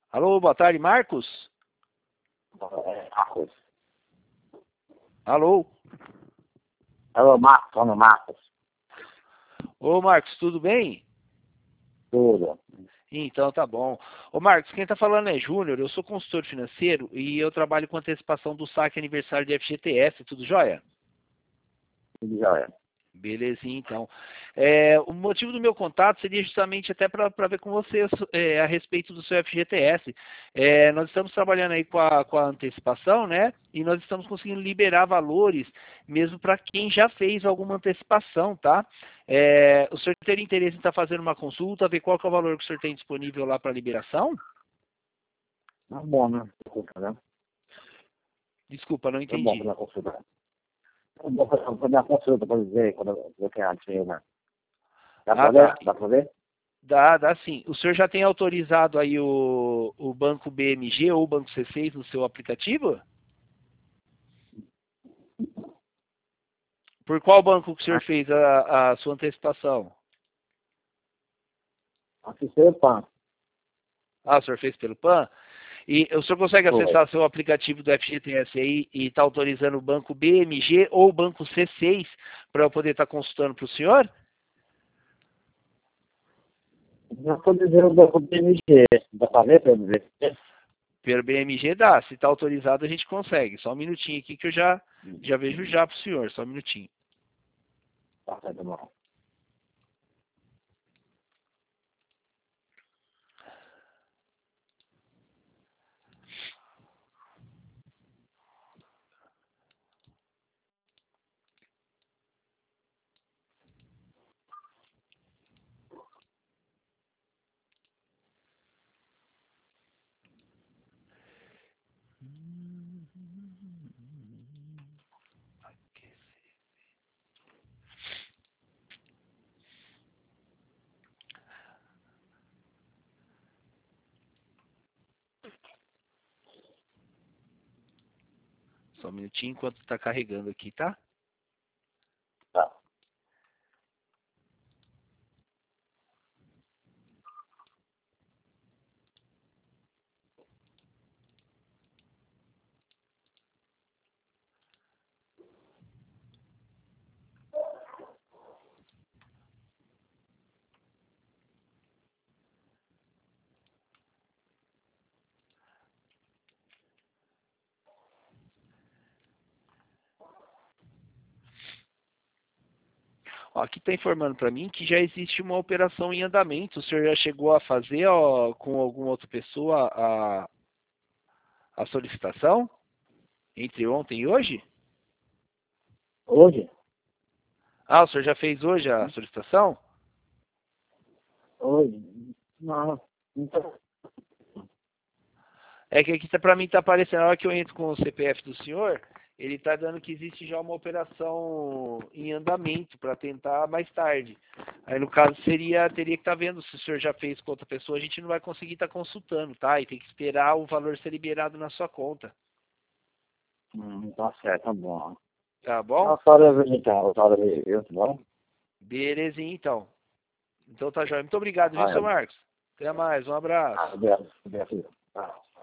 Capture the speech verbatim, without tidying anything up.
Alô, boa tarde, Marcos? É, Marcos. Alô? Alô, Marcos, falando Marcos. Ô, Marcos, tudo bem? Tudo. Então tá bom. Ô, Marcos, quem tá falando é Júnior, eu sou consultor financeiro e eu trabalho com antecipação do saque aniversário de F G T S, tudo jóia? Tudo jóia. Belezinha, então. É, o motivo do meu contato seria justamente até para ver com você é, a respeito do seu F G T S. É, nós estamos trabalhando aí com a, com a antecipação, né? E nós estamos conseguindo liberar valores mesmo para quem já fez alguma antecipação, tá? É, o senhor teria interesse em estar fazendo uma consulta, ver qual que é o valor que o senhor tem disponível lá para liberação? Tá bom, né? Desculpa, né? Desculpa, não Tá bom entendi. fazer a consulta. Tá bom fazer a consulta para dizer quando eu quero dinheiro, né? Dá Ah, pra tá. ver? Dá pra ver? Dá, dá sim. O senhor já tem autorizado aí o, o banco B M G ou o banco C seis no seu aplicativo? Por qual banco que o senhor Ah, fez a, a sua antecipação? assistir o PAN. Ah, o senhor fez pelo PAN? E o senhor consegue Foi. acessar seu aplicativo do F G T S aí e está autorizando o banco B M G ou o banco C seis para eu poder estar consultando para o senhor? Já tô dizendo do banco B M G. Dá pra ver, pra ver? Pelo B M G dá. Se está autorizado, a gente consegue. Só um minutinho aqui que eu já, já vejo já para o senhor. Só um minutinho. Tá certo, bom. Só um minutinho enquanto está carregando aqui, tá? Tá. Ó, aqui está informando para mim que já existe uma operação em andamento. O senhor já chegou a fazer ó, com alguma outra pessoa a, a solicitação entre ontem e hoje? Hoje? Ah, o senhor já fez hoje a solicitação? Hoje? Não. Não tô. É que aqui tá, para mim está aparecendo, na hora que eu entro com o C P F do senhor, ele está dando que existe já uma operação em andamento para tentar mais tarde. Aí no caso seria, teria que estar vendo se o senhor já fez com outra pessoa, a gente não vai conseguir estar consultando, tá? E tem que esperar o valor ser liberado na sua conta. Hum, tá certo, tá bom. Tá bom? A senhora veio então, a senhora veio, tá bom? Belezinha, então. Então tá jóia. Muito obrigado, viu, Ah, seu é. Marcos? Até mais, um abraço. Ah, obrigado. Obrigado. Ah.